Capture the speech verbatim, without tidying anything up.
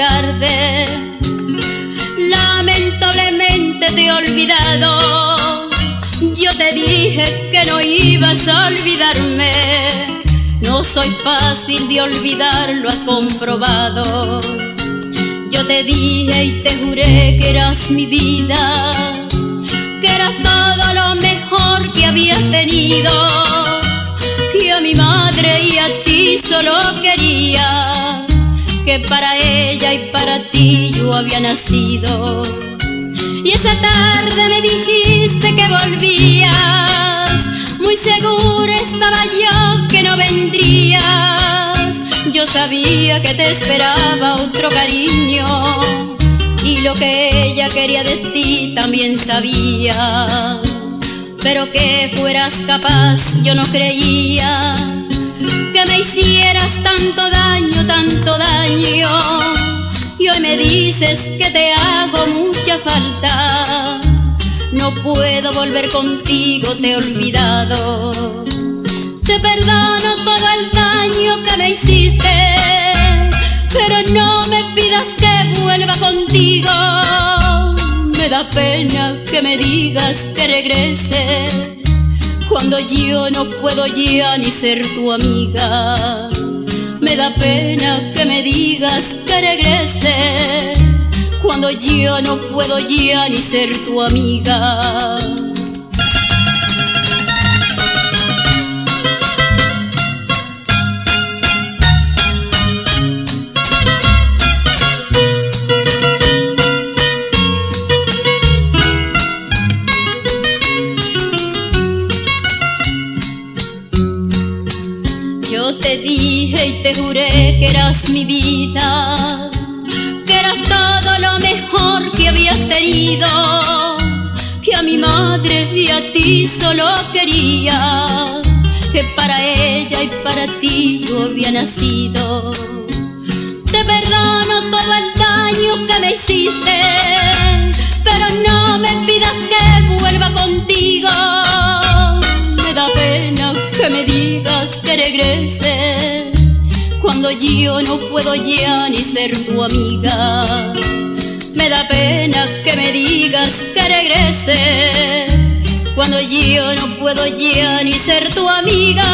tarde. Lamentablemente te he olvidado. Yo te dije que no ibas a olvidarme. No soy fácil de olvidar, lo has comprobado. Yo te dije y te juré que eras mi vida, que eras todo lo mejor que había tenido, que a mi madre y a ti solo quería, que para ella y para ti yo había nacido. Y esa tarde me dijiste que volvías, muy segura estaba yo que no vendrías. Yo sabía que te esperaba otro cariño, y lo que ella quería de ti también sabía. Pero que fueras capaz yo no creía, que me hicieras tanto daño, tanto daño. Y hoy me dices que te hago mucha falta. No puedo volver contigo, te he olvidado. Te perdono todo el daño que me hiciste, pero no me pidas que vuelva contigo. Me da pena que me digas que regrese, cuando yo no puedo ya ni ser tu amiga. Me da pena que me digas que regrese, cuando yo no puedo ya ni ser tu amiga. Yo te dije y te juré que eras mi vida, que eras todo lo mejor que habías tenido, que a mi madre y a ti solo quería, que para ella y para ti yo había nacido. Te perdono todo el daño que me hiciste, pero no me pidas que vuelva contigo. Me da pena que me digas que regrese, cuando yo no puedo ya ni ser tu amiga. Me da pena que me digas que regrese, cuando yo no puedo ya ni ser tu amiga.